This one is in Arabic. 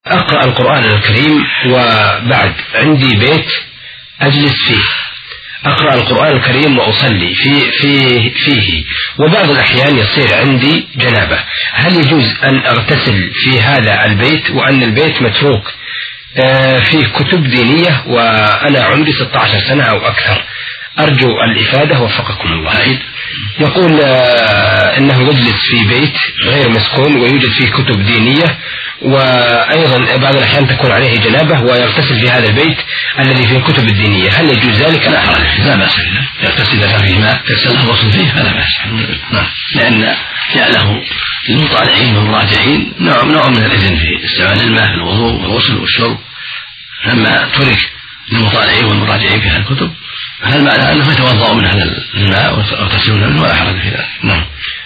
أقرأ القرآن الكريم وبعد عندي بيت أجلس فيه، أقرأ القرآن الكريم وأصلي فيه، وبعض الأحيان يصير عندي جنابة، هل يجوز أن أغتسل في هذا البيت وأن البيت متروك فيه كتب دينية وأنا عمري 16 سنة أو أكثر؟ أرجو الإفادة وفقكم الله. يقول إنه يجلس في بيت غير مسكون ويوجد فيه كتب دينية، وأيضا بعض الأحيان تكون عليه جنابة ويغتسل في هذا البيت الذي فيه الكتب الدينية، هل يجوز ذلك؟ لا حرج، لا بأس يغتسل إذا كان فيه ماء يغتسل الغسل فيه فلا بأس، لأن جعله للمطالعين والمراجعين نوع من الإذن في استعمال الماء في الوضوء والغسل والشرب، لما ترك للمطالعين والمراجعين في هذه الكتب هل معنى أنه يتوضأ من هذا الماء ويغتسلون منه ولا حرج في ذلك.